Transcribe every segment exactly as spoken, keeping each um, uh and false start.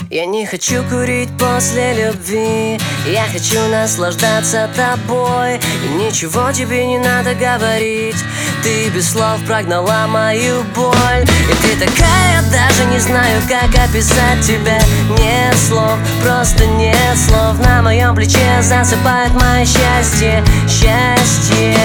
Я не хочу курить после любви, я хочу наслаждаться тобой. И ничего тебе не надо говорить, ты без слов прогнала мою боль. И ты такая, даже не знаю, как описать тебя. Нет слов, просто нет слов. На моем плече засыпает мое счастье, счастье.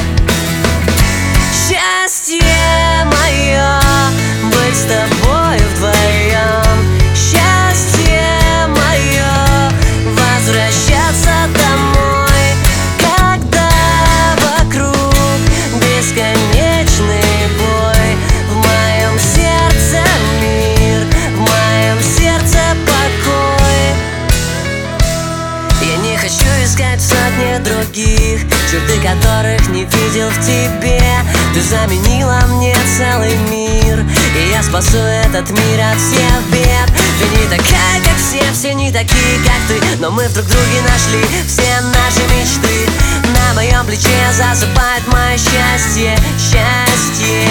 Счастье мое, быть с тобой вдвоем. Счастье мое, возвращаться домой, когда вокруг бесконечный бой. В моем сердце мир, в моем сердце покой. Я не хочу искать сотни других, черты которых не видел в тебе. Ты заменила мне целый мир, и я спасу этот мир от всех бед. Ты не такая, как все, все не такие, как ты, но мы в друг друге нашли все наши мечты. На моем плече засыпает мое счастье, счастье.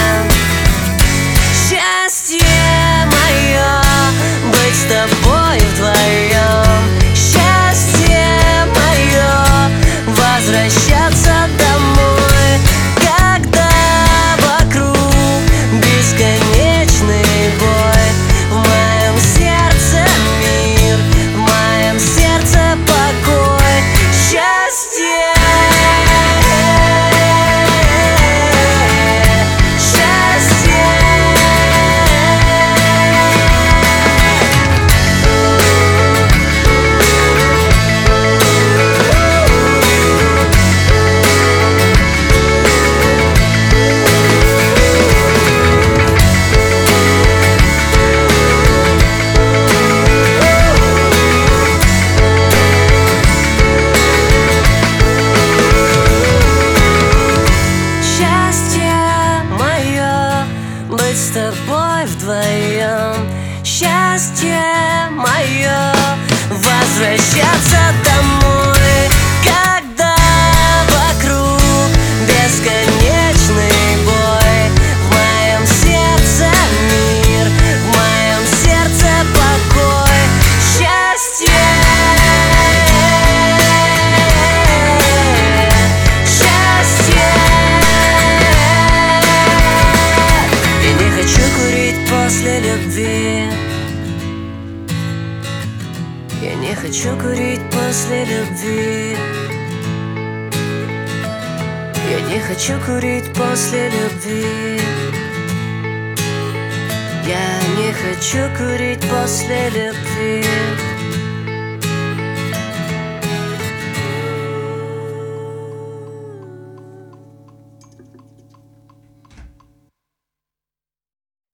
Счастье мое, быть с тобой вдвоем. Счастье мое, возвращаться домой, когда вокруг бесконечный бой. В моем сердце мир, в моем сердце покой. Счастье. С тобой вдвоем. Счастье мое, возвращаться домой, когда вокруг бесконечный бой. В моем сердце мир, в моем сердце покой. Счастье. После любви я не хочу курить после любви. Я не хочу курить после любви. Я не хочу курить после любви.